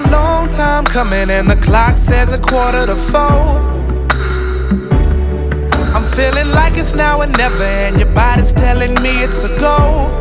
a long time coming and the clock says 3:45. I'm feeling like it's now or never and your body's telling me it's a go.